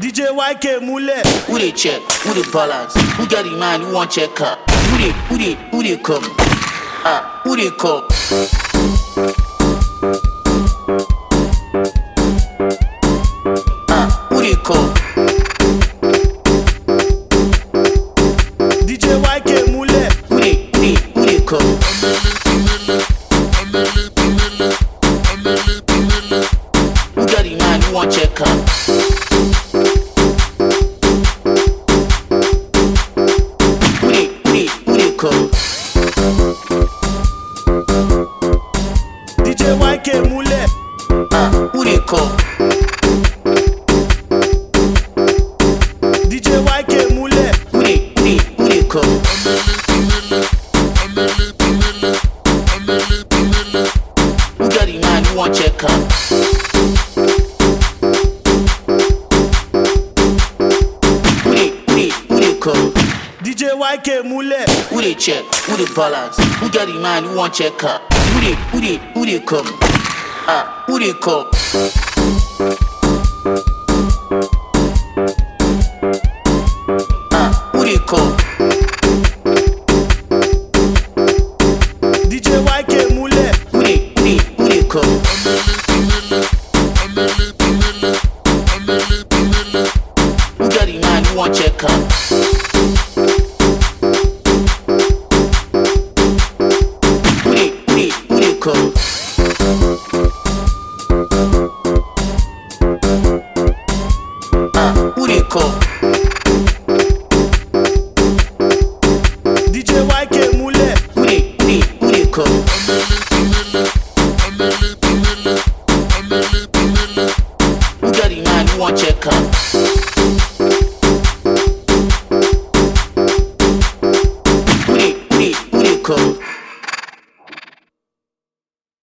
DJ YK Mule. Who they check? Who they balance? Who got the man? Who want check up? Who they come? Who they come? Who they come? DJ YK Mule. Who they come? Who got the man? Who want check up? DJ YK Mule. Who they come? DJ YK Mule. Who they come? Who got the man? Who want check up? Who they come? DJ YK Mule. Who they check? Who they balance? Who got the man? Who want check up? Who they come? Who they come? Who they come? DJ YK Mule. Who they come? Who got the man? Who want check up? Who they come? Who they come? DJ YK Mule. Who they come? Who got the man? Who want check up?